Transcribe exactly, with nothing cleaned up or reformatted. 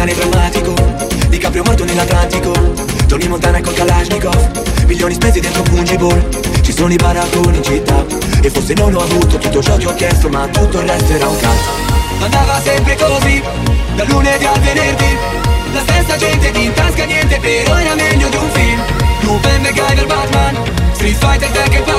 finale drammatico, DiCaprio morto nell'Atlantico, Tony Montana col Kalashnikov, milioni spesi dentro Fungible. Ci sono i baracconi in città, e forse non ho avuto tutto ciò che ho chiesto, ma tutto il resto era un cazzo. Andava sempre così, dal lunedì al venerdì, la stessa gente di in tasca niente, però era meglio di un film. Lupin, MacGyver, Batman, Street Fighter, Tekken,